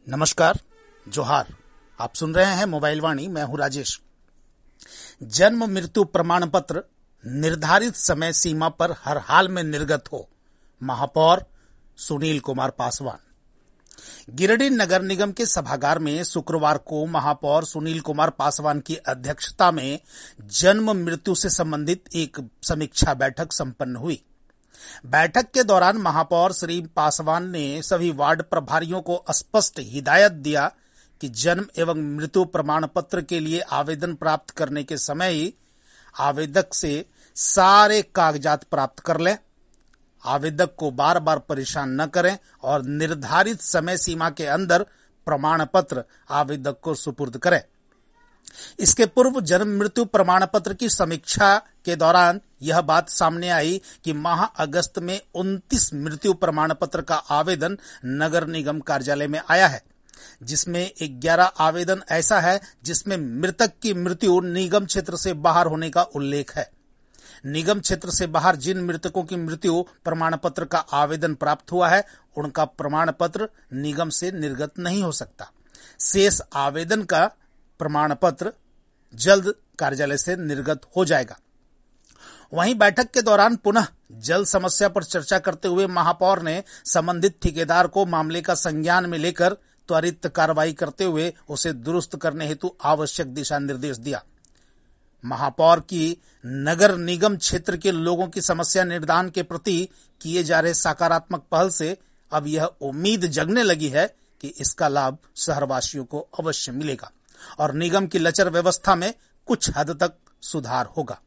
नमस्कार, जोहार। आप सुन रहे हैं मोबाइल वाणी। मैं हूं राजेश। जन्म मृत्यु प्रमाण पत्र निर्धारित समय सीमा पर हर हाल में निर्गत हो, महापौर सुनील कुमार पासवान। गिरिडीह नगर निगम के सभागार में शुक्रवार को महापौर सुनील कुमार पासवान की अध्यक्षता में जन्म मृत्यु से संबंधित एक समीक्षा बैठक संपन्न हुई। बैठक के दौरान महापौर श्री पासवान ने सभी वार्ड प्रभारियों को स्पष्ट हिदायत दिया कि जन्म एवं मृत्यु प्रमाण पत्र के लिए आवेदन प्राप्त करने के समय ही आवेदक से सारे कागजात प्राप्त कर लें, आवेदक को बार बार परेशान न करें और निर्धारित समय सीमा के अंदर प्रमाण पत्र आवेदक को सुपुर्द करें। इसके पूर्व जन्म मृत्यु प्रमाण पत्र की समीक्षा के दौरान यह बात सामने आई कि माह अगस्त में 29 मृत्यु प्रमाण पत्र का आवेदन नगर निगम कार्यालय में आया है, जिसमें 11 आवेदन ऐसा है जिसमें मृतक की मृत्यु निगम क्षेत्र से बाहर होने का उल्लेख है। निगम क्षेत्र से बाहर जिन मृतकों की मृत्यु प्रमाण पत्र का आवेदन प्राप्त हुआ है, उनका प्रमाण पत्र निगम से निर्गत नहीं हो सकता। शेष आवेदन का प्रमाण पत्र जल्द कार्यालय से निर्गत हो जाएगा। वहीं बैठक के दौरान पुनः जल समस्या पर चर्चा करते हुए महापौर ने संबंधित ठेकेदार को मामले का संज्ञान में लेकर त्वरित कार्रवाई करते हुए उसे दुरुस्त करने हेतु आवश्यक दिशा निर्देश दिया। महापौर की नगर निगम क्षेत्र के लोगों की समस्या निदान के प्रति किए जा रहे सकारात्मक पहल से अब यह उम्मीद जगने लगी है कि इसका लाभ शहरवासियों को अवश्य मिलेगा और निगम की लचर व्यवस्था में कुछ हद तक सुधार होगा।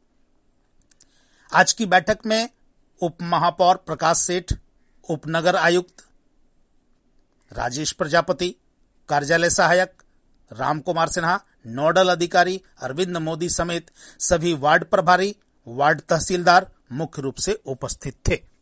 आज की बैठक में उप महापौर प्रकाश सेठ, उप नगर आयुक्त राजेश प्रजापति, कार्यालय सहायक राम कुमार सिन्हा, नोडल अधिकारी अरविंद मोदी समेत सभी वार्ड प्रभारी, वार्ड तहसीलदार मुख्य रूप से उपस्थित थे।